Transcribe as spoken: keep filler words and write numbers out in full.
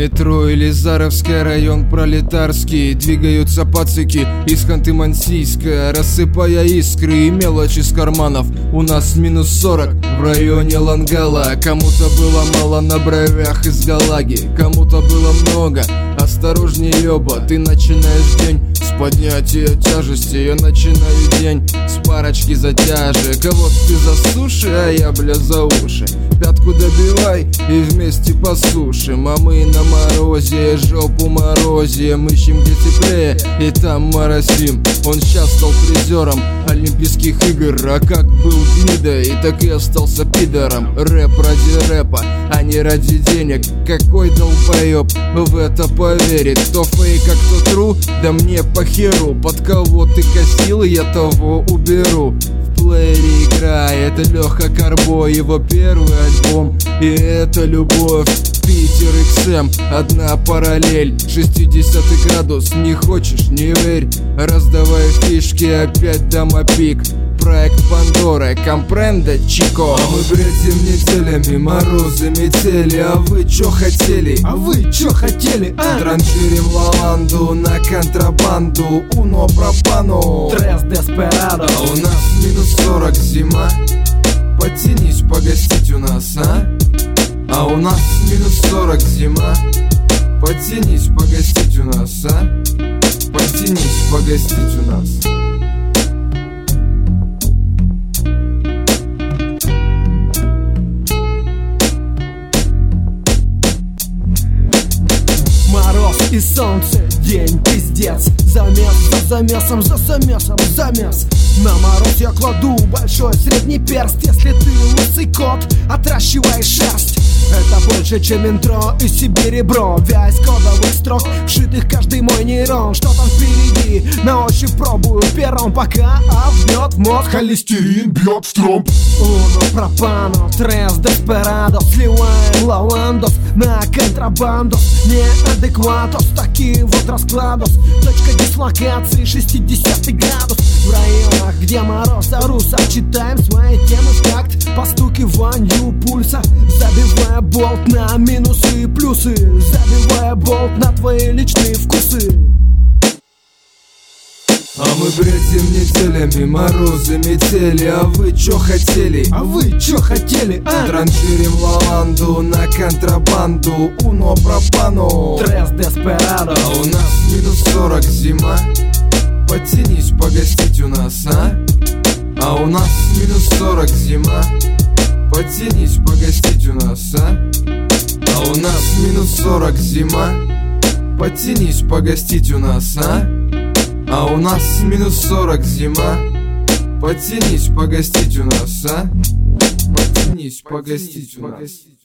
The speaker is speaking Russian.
Метро Елизаровская, район пролетарский. Двигаются пацики из Ханты-Мансийска, рассыпая искры и мелочь из карманов. У нас минус сорок в районе Лангала. Кому-то было мало на бровях из Галаги, кому-то было много. Осторожней, ёба, ты начинаешь день с поднятия тяжести. Я начинаю день с парочки затяжек. А вот ты за суши, а я, бля, за уши. Пятку добивай и вместе посушим. А мы на морозе, жопу морозим. Ищем где теплее и там моросим. Он сейчас стал призером Олимпийских игр. А как был гнидой, так и остался пидором. Рэп ради рэпа, а не ради денег. Какой долбоёб в это поверит? Кто фейк, а кто тру? Да мне похеру. Под кого ты косил, я того уберу. В плеере играет Леха Карбо, его первый альбом, и это любовь. Питер икс эм, одна параллель, шестидесятый градус, не хочешь, не верь. Раздавай фишки, опять домопик. Проект Пандора, компренда, чико. А мы бредим неделями, морозы, метели. А вы чё хотели? А вы чё хотели, а? Транжирим лаванду на контрабанду. Уно пропану, Трес Деспирадо. А у нас минус сорок, зима. Потянись погостить у нас, а? А у нас минус сорок, зима. Потянись погостить у нас, а? Потянись погостить у нас. Мороз и солнце, день пиздец. Замес за замесом, за замесом, замес. На мороз я кладу большой средний перст. Если ты лысый кот, отращивай шерсть. Это больше, чем интро и себе ребро. Вязь кодовых строк, вшитых каждый мой нейрон. Что там впереди? На ощупь пробую пером, пока обнет в мозг. Холестерин бьет в тромб. Уно пропано, Трес Деспирадо. Сливаем лавандос на контрабандос. Неадекватос, такие вот раскладос. Точка дислокации шестидесятый градус. В районах, где мороз, аруса, читаем свои темы в такт, постукиванию пульса. Забивая болт на минусы и плюсы, забивая болт на твои личные вкусы. А мы бредим неделями, морозы, метели. А вы чё хотели? А вы чё хотели, а? Транжирим лаванду на контрабанду. Уно пропану, Трес Деспирадо. А у нас минус сорок, зима. Потянись погостить у нас, а? А у нас минус сорок, зима. Потянись погостить у нас, а? А у нас минус сорок, зима. Потянись погостить у нас, а? А у нас минус сорок, зима. Потянись погостить у нас, а? Потянись погостить у нас.